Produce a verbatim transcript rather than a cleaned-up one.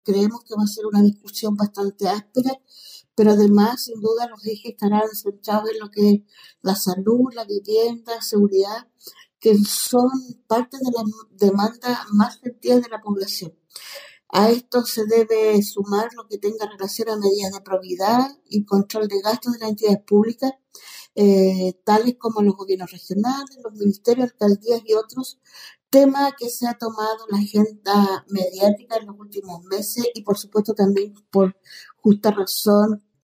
creemos que va a ser una discusión bastante áspera, pero además, sin duda, los ejes estarán centrados en lo que es la salud, la vivienda, seguridad, que son parte de las demandas más sentidas de la población. A esto se debe sumar lo que tenga relación a medidas de probidad y control de gastos de las entidades públicas, eh, tales como los gobiernos regionales, los ministerios, alcaldías y otros, tema que se ha tomado en la agenda mediática en los últimos meses y por supuesto también por justa razón